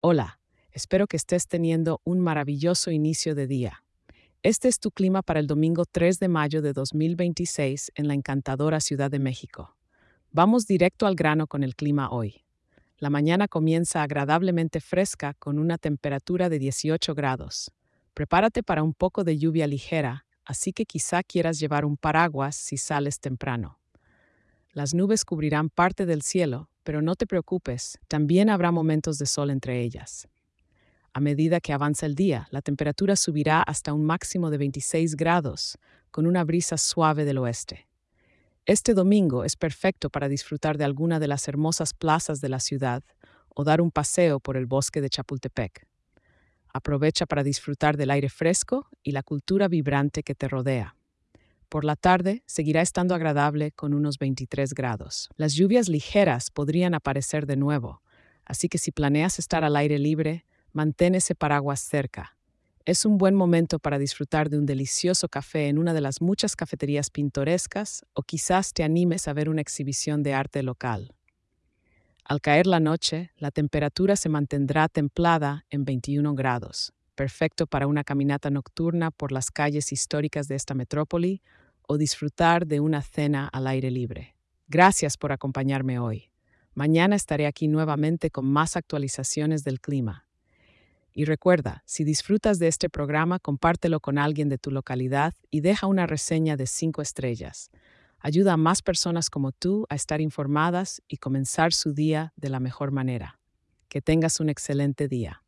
Hola, espero que estés teniendo un maravilloso inicio de día. Este es tu clima para el domingo 3 de mayo de 2026 en la encantadora Ciudad de México. Vamos directo al grano con el clima hoy. La mañana comienza agradablemente fresca con una temperatura de 18 grados. Prepárate para un poco de lluvia ligera, así que quizá quieras llevar un paraguas si sales temprano. Las nubes cubrirán parte del cielo, pero no te preocupes, también habrá momentos de sol entre ellas. A medida que avanza el día, la temperatura subirá hasta un máximo de 26 grados, con una brisa suave del oeste. Este domingo es perfecto para disfrutar de alguna de las hermosas plazas de la ciudad o dar un paseo por el bosque de Chapultepec. Aprovecha para disfrutar del aire fresco y la cultura vibrante que te rodea. Por la tarde seguirá estando agradable con unos 23 grados. Las lluvias ligeras podrían aparecer de nuevo, así que si planeas estar al aire libre, mantén ese paraguas cerca. Es un buen momento para disfrutar de un delicioso café en una de las muchas cafeterías pintorescas o quizás te animes a ver una exhibición de arte local. Al caer la noche, la temperatura se mantendrá templada en 21 grados, perfecto para una caminata nocturna por las calles históricas de esta metrópoli o disfrutar de una cena al aire libre. Gracias por acompañarme hoy. Mañana estaré aquí nuevamente con más actualizaciones del clima. Y recuerda, si disfrutas de este programa, compártelo con alguien de tu localidad y deja una reseña de 5 estrellas. Ayuda a más personas como tú a estar informadas y comenzar su día de la mejor manera. Que tengas un excelente día.